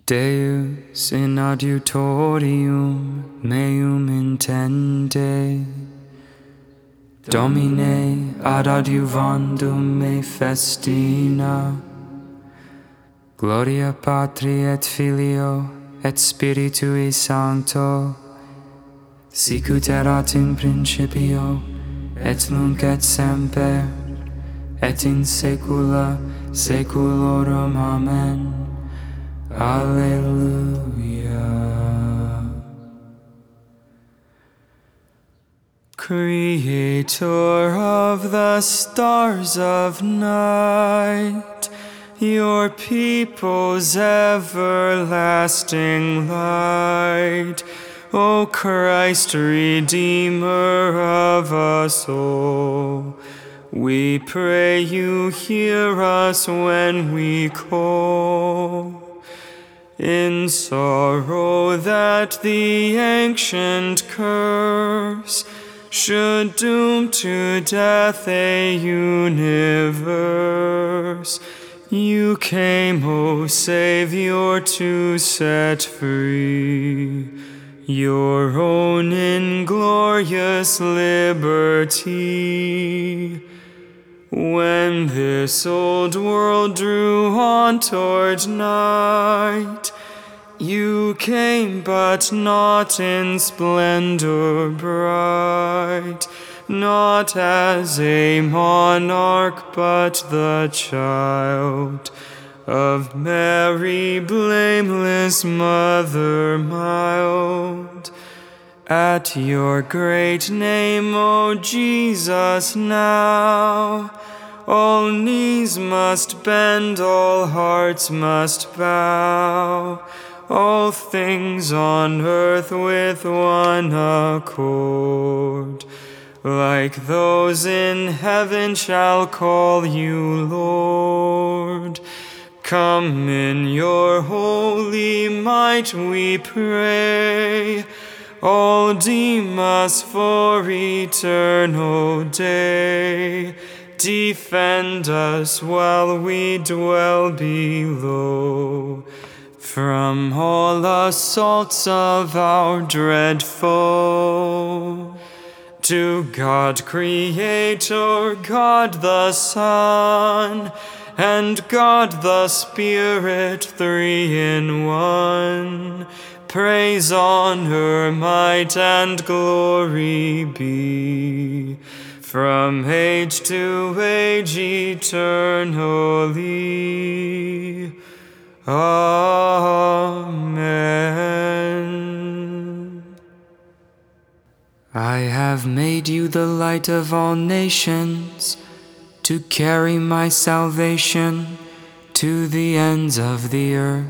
Deus in adiutorium meum intende, Domine ad adiuvandum me festina, Gloria Patri et Filio et Spiritui Sancto, sicut erat in principio, et nunc et semper, et in saecula saeculorum. Amen. Alleluia. Creator of the stars of night, your people's everlasting light, O Christ, Redeemer of us all, we pray you hear us when we call. In sorrow that the ancient curse should doom to death a universe, you came, O Savior, to set free your own in glorious liberty. When this old world drew on toward night, you came, but not in splendor bright, not as a monarch, but the child of Mary, blameless mother mild. At your great name, O Jesus, now all knees must bend, all hearts must bow, all things on earth with one accord, like those in heaven, shall call you Lord. Come in your holy might, we pray. All deem us for eternal day. Defend us while we dwell below, from all assaults of our dread foe. To God Creator, God the Son, and God the Spirit, three in one, praise, honor, might, and glory be, from age to age eternally. Amen. I have made you the light of all nations, to carry my salvation to the ends of the earth.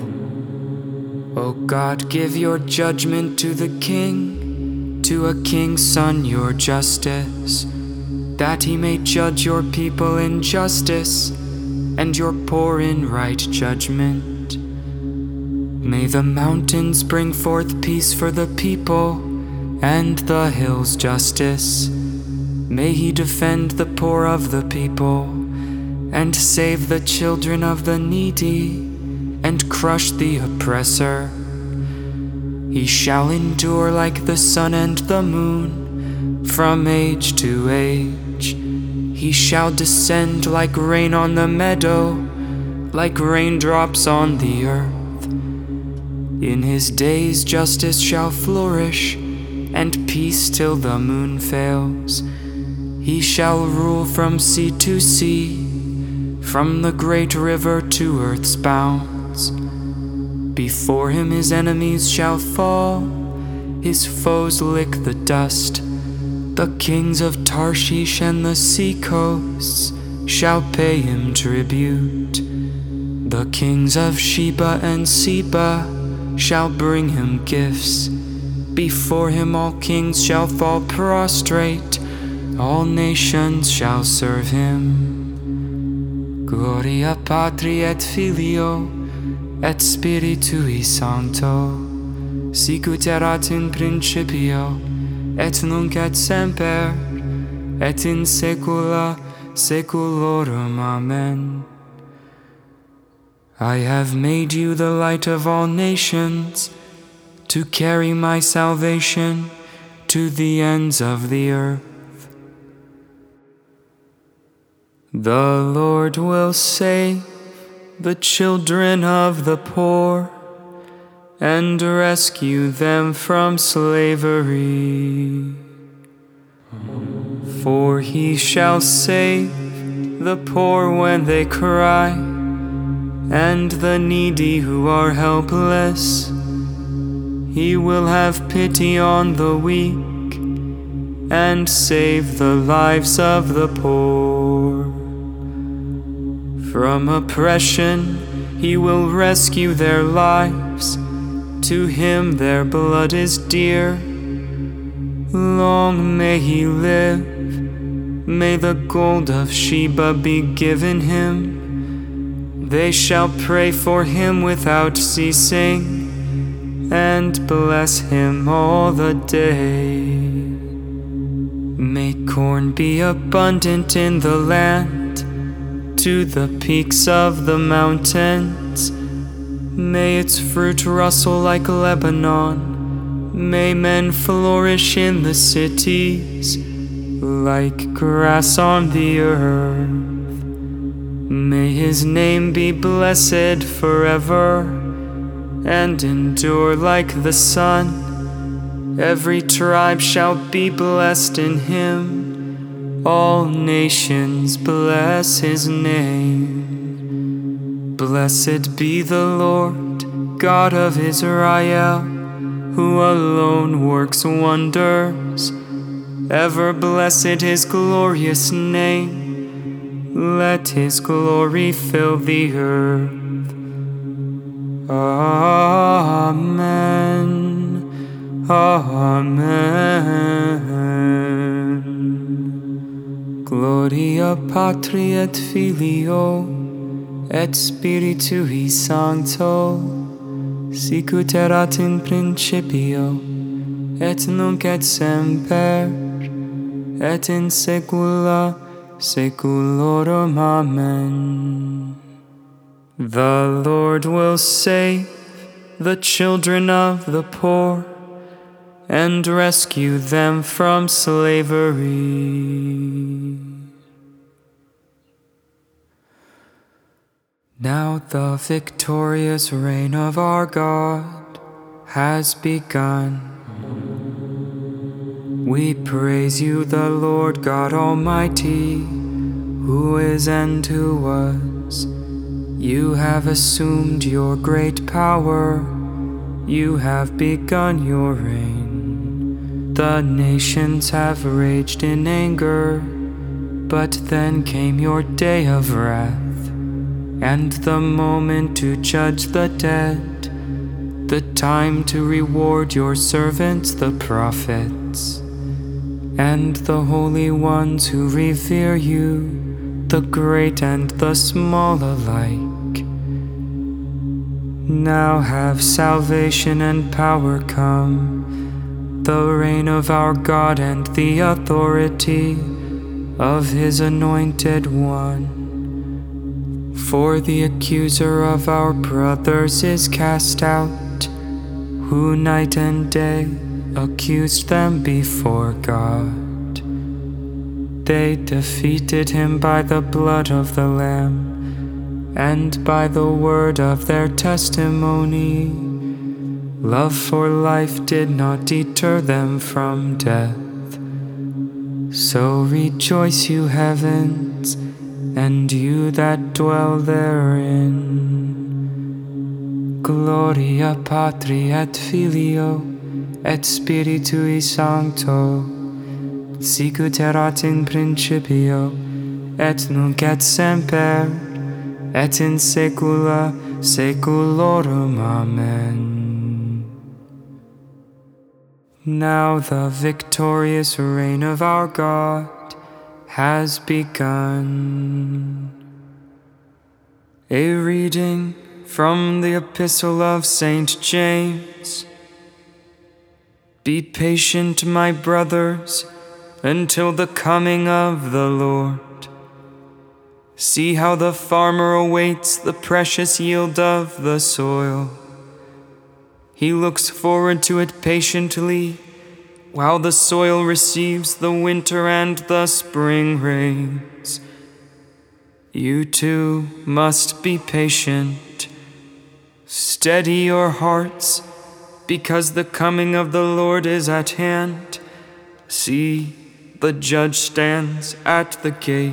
O God, give your judgment to the king, to a king's son your justice, that he may judge your people in justice, and your poor in right judgment. May the mountains bring forth peace for the people, and the hills justice. May he defend the poor of the people, and save the children of the needy, and crush the oppressor. He shall endure like the sun and the moon, from age to age. He shall descend like rain on the meadow, like raindrops on the earth. In his days justice shall flourish, and peace till the moon fails. He shall rule from sea to sea, from the great river to earth's bounds. Before him his enemies shall fall, his foes lick the dust. The kings of Tarshish and the sea coasts shall pay him tribute. The kings of Sheba and Seba shall bring him gifts. Before him all kings shall fall prostrate, all nations shall serve him. Gloria Patri et Filio et Spiritui Sancto, sicut erat in principio, et nunc et semper, et in saecula saeculorum. Amen. I have made you the light of all nations, to carry my salvation to the ends of the earth. The Lord will save the children of the poor and rescue them from slavery. For he shall save the poor when they cry, and the needy who are helpless. He will have pity on the weak and save the lives of the poor. From oppression he will rescue their lives. To him their blood is dear. Long may he live. May the gold of Sheba be given him. They shall pray for him without ceasing, and bless him all the day. May corn be abundant in the land, to the peaks of the mountains. May its fruit rustle like Lebanon. May men flourish in the cities, like grass on the earth. May his name be blessed forever, and endure like the sun. Every tribe shall be blessed in him. All nations bless his name. Blessed be the Lord, God of Israel, who alone works wonders. Ever blessed his glorious name. Let his glory fill the earth. Amen. Amen. Gloria Patri et Filio et Spiritui Sancto, sicut erat in principio, et nunc et semper, et in saecula saeculorum. Amen. The Lord will save the children of the poor and rescue them from slavery. Now the victorious reign of our God has begun. We praise you, the Lord God Almighty, who is and who was. You have assumed your great power. You have begun your reign. The nations have raged in anger, but then came your day of wrath, and the moment to judge the dead, the time to reward your servants, the prophets, and the holy ones who revere you, the great and the small alike. Now have salvation and power come, the reign of our God and the authority of his anointed one. For the accuser of our brothers is cast out, who night and day accused them before God. They defeated him by the blood of the Lamb and by the word of their testimony. Love for life did not deter them from death. So rejoice, you heavens, and you that dwell therein. Gloria Patri et Filio et Spiritui Sancto, sicut erat in principio, et nunc et semper, et in saecula saeculorum. Amen. Now the victorious reign of our God has begun. A reading from the Epistle of St. James. Be patient, my brothers, until the coming of the Lord. See how the farmer awaits the precious yield of the soil. He looks forward to it patiently, while the soil receives the winter and the spring rains. You too must be patient. Steady your hearts, because the coming of the Lord is at hand. See, the judge stands at the gate.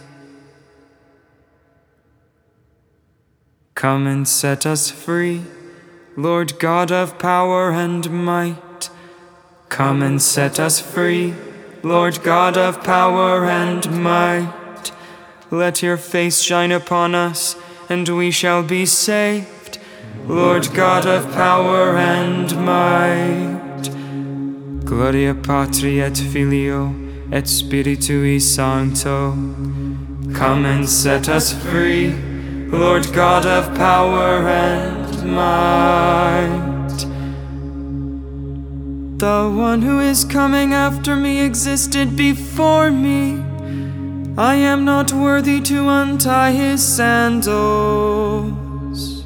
Come and set us free, Lord God of power and might. Come and set us free, Lord God of power and might. Let your face shine upon us, and we shall be saved, Lord God of power and might. Gloria Patri et Filio et Spiritui Sancto. Come and set us free, Lord God of power and might. The one who is coming after me existed before me. I am not worthy to untie his sandals.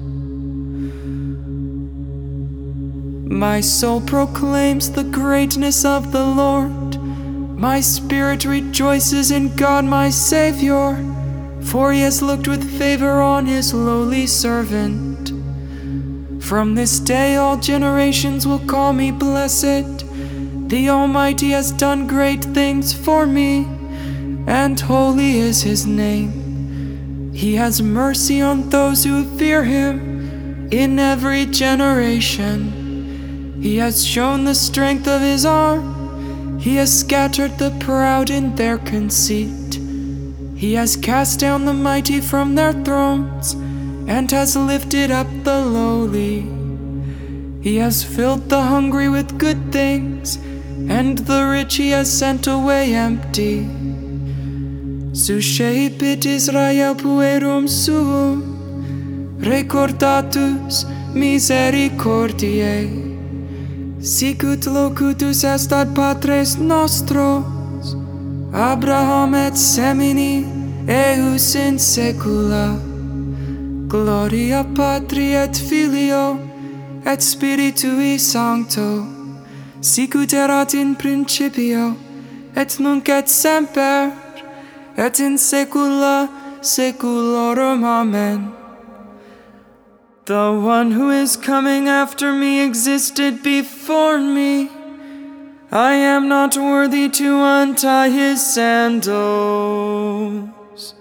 My soul proclaims the greatness of the Lord. My spirit rejoices in God my Savior, for he has looked with favor on his lowly servant. From this day all generations will call me blessed. The Almighty has done great things for me, and holy is his name. He has mercy on those who fear him in every generation. He has shown the strength of his arm. He has scattered the proud in their conceit. He has cast down the mighty from their thrones, and has lifted up the lowly. He has filled the hungry with good things, and the rich he has sent away empty. Susceipit Israel puerum suum, recordatus misericordiae, sicut locutus est ad patres nostros, Abraham et semini eius in saecula. Gloria Patri et Filio et Spiritui Sancto, sicut erat in principio et nunc et semper et in saecula saeculorum. Amen. The one who is coming after me existed before me. I am not worthy to untie his sandals.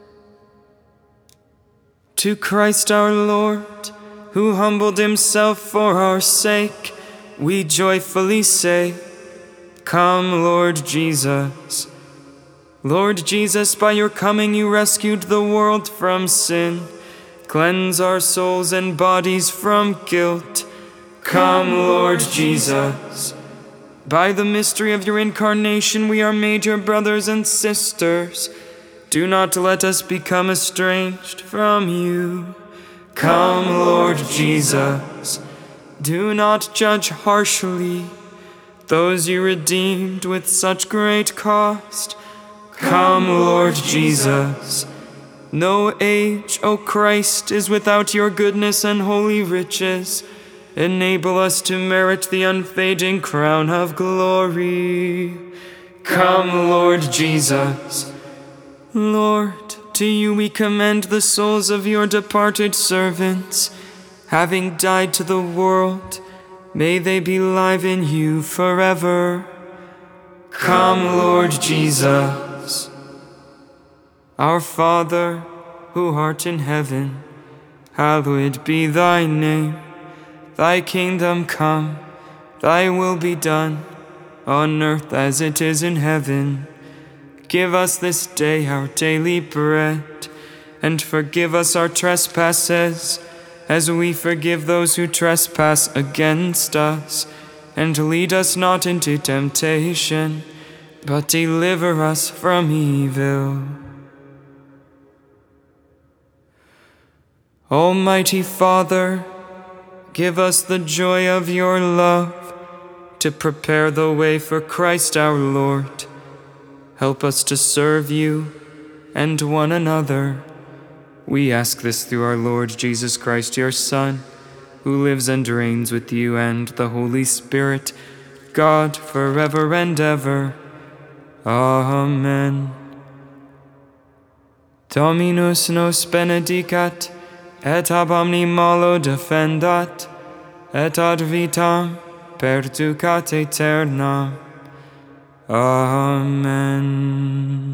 To Christ our Lord, who humbled himself for our sake, we joyfully say, Come, Lord Jesus. Lord Jesus, by your coming you rescued the world from sin. Cleanse our souls and bodies from guilt. Come, Lord Jesus. By the mystery of your incarnation, we are made your brothers and sisters. Do not let us become estranged from you. Come, Lord Jesus. Do not judge harshly those you redeemed with such great cost. Come, Lord Jesus. No age, O Christ, is without your goodness and holy riches. Enable us to merit the unfading crown of glory. Come, Lord Jesus. Lord, to you we commend the souls of your departed servants. Having died to the world, may they be live in you forever. Come, Lord Jesus. Our Father, who art in heaven, hallowed be thy name. Thy kingdom come, thy will be done, on earth as it is in heaven. Give us this day our daily bread, and forgive us our trespasses, as we forgive those who trespass against us. And lead us not into temptation, but deliver us from evil. Almighty Father, give us the joy of your love, to prepare the way for Christ our Lord. Help us to serve you, and one another. We ask this through our Lord Jesus Christ, your Son, who lives and reigns with you and the Holy Spirit, God, forever and ever. Amen. Dominus nos benedicat, et ab omni malo defendat, et ad vitam perducat aeternam. Amen.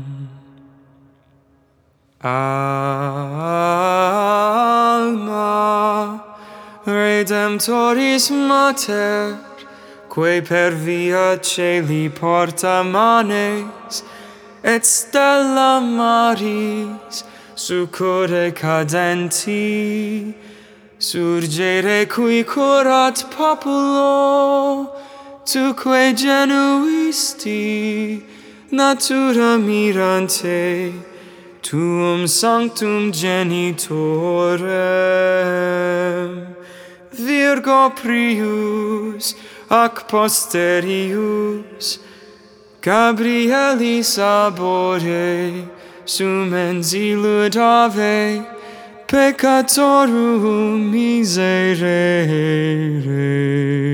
Alma Redemptoris Mater, quae per via celi porta manes, et stella maris succurre cadenti, surgere qui curat populo, tuque genuisti natura mirante, tuum sanctum genitorem, Virgo prius ac posterius, Gabrielis abore, sumens illudave, peccatorum miserere.